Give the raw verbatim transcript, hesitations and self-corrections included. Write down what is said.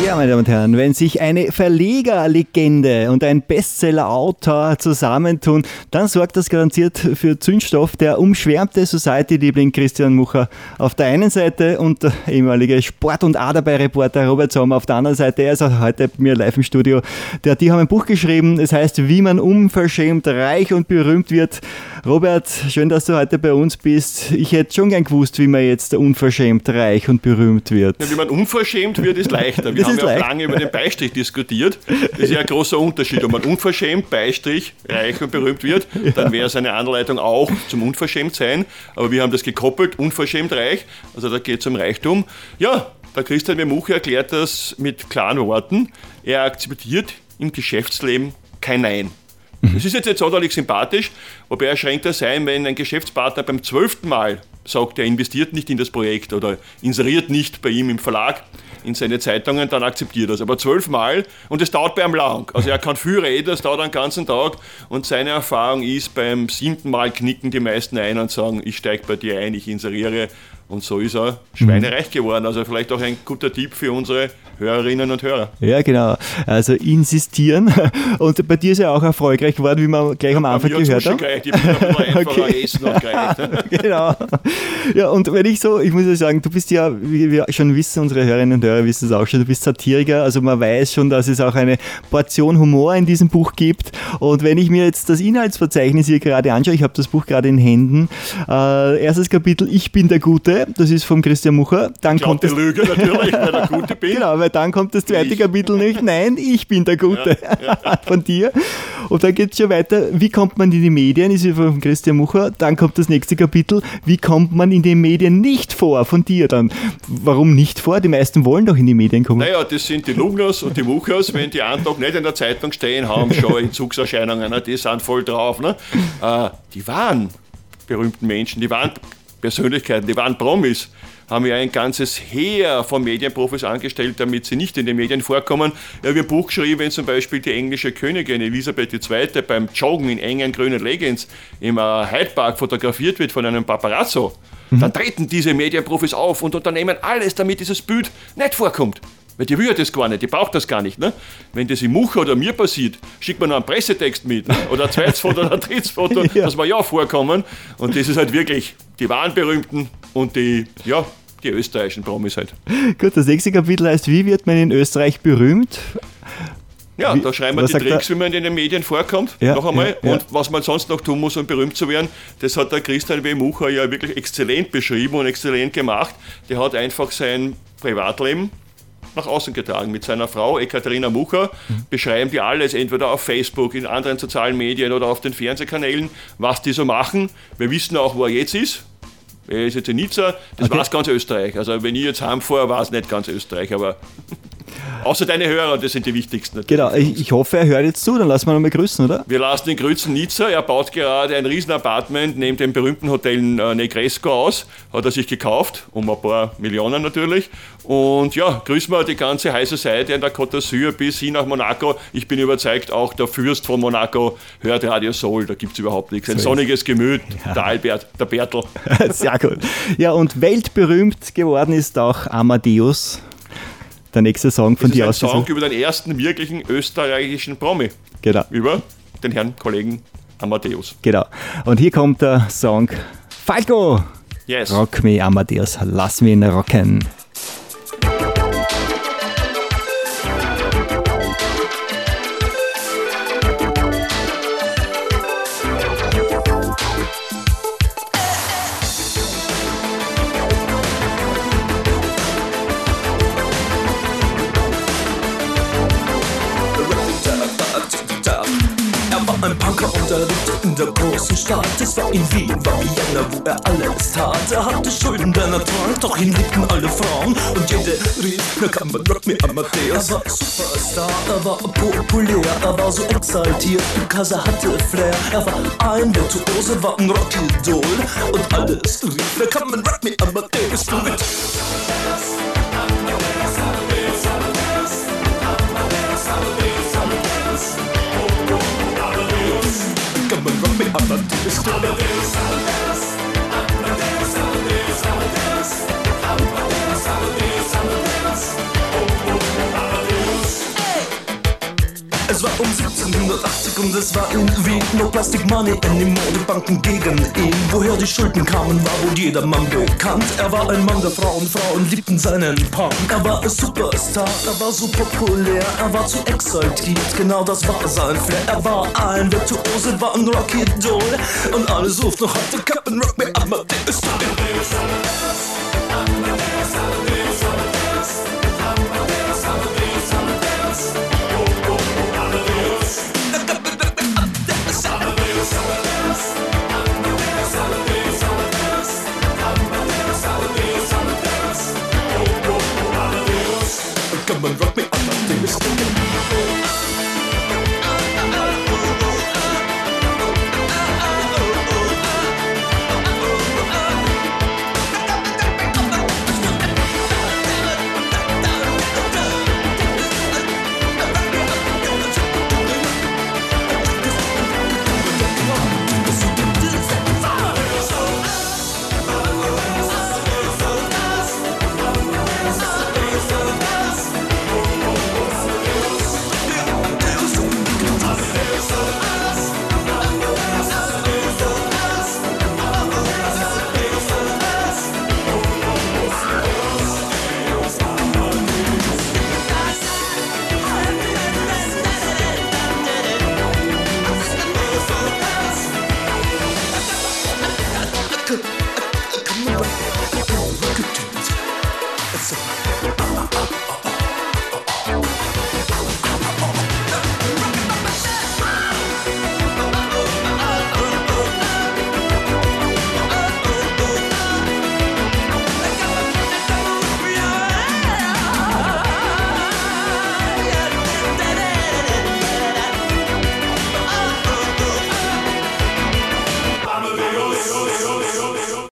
Ja, meine Damen und Herren, wenn sich eine Verlegerlegende und ein Bestseller-Autor zusammentun, dann sorgt das garantiert für Zündstoff. Der umschwärmte Society-Liebling Christian Mucha auf der einen Seite und der ehemalige Sport- und A-Dabei-Reporter Robert Sommer auf der anderen Seite. Er ist auch heute bei mir live im Studio. Der, die haben ein Buch geschrieben, es heißt, wie man unverschämt reich und berühmt wird. Robert, schön, dass du heute bei uns bist. Ich hätte schon gern gewusst, wie man jetzt unverschämt reich und berühmt wird. Ja, wie man unverschämt wird, ist leichter. Wir das haben ja auch leicht. lange über den Beistrich diskutiert. Das ist ja ein großer Unterschied. Ob man unverschämt, Beistrich, reich und berühmt wird, dann wäre es eine Anleitung auch zum Unverschämtsein. Aber wir haben das gekoppelt, unverschämt reich. Also da geht es um Reichtum. Ja, der Christian W. Mucha erklärt das mit klaren Worten. Er akzeptiert im Geschäftsleben kein Nein. Das ist jetzt nicht sonderlich sympathisch, wobei er schränkt das ein, wenn ein Geschäftspartner beim zwölften Mal sagt, er investiert nicht in das Projekt oder inseriert nicht bei ihm im Verlag in seine Zeitungen, dann akzeptiert er es. Aber zwölfmal und es dauert bei ihm lang. Also er kann viel reden, es dauert einen ganzen Tag und seine Erfahrung ist, beim siebten Mal knicken die meisten ein und sagen, ich steige bei dir ein, ich inseriere. Und so ist er schweinereich geworden. Also vielleicht auch ein guter Tipp für unsere Hörerinnen und Hörer. Ja, genau. Also insistieren. Und bei dir ist ja auch erfolgreich geworden, wie wir gleich am Anfang gehört haben. Gereicht. Ich bin einfach okay. Essen und gereicht. Genau. Ja, und wenn ich so, ich muss ja sagen, du bist ja, wie wir schon wissen, unsere Hörerinnen und Hörer wissen es auch schon, du bist Satiriker. Also man weiß schon, dass es auch eine Portion Humor in diesem Buch gibt. Und wenn ich mir jetzt das Inhaltsverzeichnis hier gerade anschaue, ich habe das Buch gerade in Händen, äh, erstes Kapitel, Ich bin der Gute. Das ist vom Christian Mucha. Dann Glaub, kommt das Lüge natürlich, weil der Gute bin. Genau, weil dann kommt das zweite ich. Kapitel nicht. Nein, ich bin der Gute ja, ja. von dir. Und dann geht es schon weiter. Wie kommt man in die Medien? Ist von Christian Mucha. Dann kommt das nächste Kapitel. Wie kommt man in den Medien nicht vor? Von dir dann. Warum nicht vor? Die meisten wollen doch in die Medien kommen. Naja, das sind die Lugnas und die Muchas. Wenn die einen Tag nicht in der Zeitung stehen haben, schon Entzugserscheinungen, ne? Die sind voll drauf. Ne? Äh, die waren berühmten Menschen, die waren Persönlichkeiten, die waren Promis, haben ja ein ganzes Heer von Medienprofis angestellt, damit sie nicht in den Medien vorkommen. Ja, wir haben ein Buch geschrieben, wenn zum Beispiel die englische Königin Elisabeth die Zweite beim Joggen in engen grünen Leggings im Hyde Park fotografiert wird von einem Paparazzo. Mhm. Dann treten diese Medienprofis auf und unternehmen alles, damit dieses Bild nicht vorkommt. Weil die will ja das gar nicht, die braucht das gar nicht. Ne? Wenn das im Mucha oder mir passiert, schickt man noch einen Pressetext mit, ne? Oder ein zweites Foto oder ein drittes Foto, ja. dass wir ja vorkommen. Und das ist halt wirklich die wahren Berühmten und die, ja, die österreichischen Promis halt. Gut, das nächste Kapitel heißt, wie wird man in Österreich berühmt? Ja, wie, da schreiben wir die Tricks, wie man in den Medien vorkommt, ja, noch einmal. Ja, ja. Und was man sonst noch tun muss, um berühmt zu werden, das hat der Christian W. Mucha ja wirklich exzellent beschrieben und exzellent gemacht. Der hat einfach sein Privatleben nach außen getragen. Mit seiner Frau Ekaterina Mucha mhm. beschreiben die alles, entweder auf Facebook, in anderen sozialen Medien oder auf den Fernsehkanälen, was die so machen. Wir wissen auch, wo er jetzt ist. Er ist jetzt in Nizza, das okay. weiß ganz Österreich. Also wenn ich jetzt heimfahre, war es nicht ganz Österreich, aber außer deine Hörer, das sind die wichtigsten. Natürlich. Genau, ich, ich hoffe, er hört jetzt zu, dann lassen wir ihn mal grüßen, oder? Wir lassen ihn grüßen, Nizza. Er baut gerade ein riesen Apartment neben dem berühmten Hotel Negresco aus. Hat er sich gekauft, um ein paar Millionen natürlich. Und ja, grüßen wir die ganze High Society an der Côte d'Azur bis hin nach Monaco. Ich bin überzeugt, auch der Fürst von Monaco hört Radio Soul, da gibt es überhaupt nichts. Ein so sonniges Gemüt, ja. der Albert, der Bertel. Sehr gut. Ja, und weltberühmt geworden ist auch Amadeus. Der nächste Song von dir aus. Das ist ein Song über den ersten wirklichen österreichischen Promi. Genau. Über den Herrn Kollegen Amadeus. Genau. Und hier kommt der Song Falco. Yes. Rock me Amadeus, lass mich ihn rocken. Ein Punker und er lebte in der großen Stadt. Es war in Wien, war Vienna, wo er alles tat. Er hatte Schulden, denn er trank, doch ihn liebten alle Frauen. Und jede rief, na kann man Rock me Amadeus. Er war Superstar, er war populär, er war so exaltiert, because er hatte Flair. Er war ein Virtuose, war ein Rockidol. Und alles rief, na kann man Rock me Amadeus. Du mit Come on, rock me, Amadeus, Amadeus, Amadeus, Amadeus, Amadeus, Amadeus, Amadeus, Amadeus, Amadeus, Amadeus, war um siebzehnhundertachtzig und es war in Wien. No Plastic Money in den Modebanken gegen ihn. Woher die Schulden kamen, war wohl jedermann bekannt. Er war ein Mann der Frauen, Frauen liebten seinen Punk. Er war ein Superstar, er war so populär, er war zu exaltiert, genau das war sein Flair. Er war ein Virtuose, war ein Rocky-Doll und alle suchten noch heute Captain Rock Me Amadeus. Come on, rock me, Amadeus.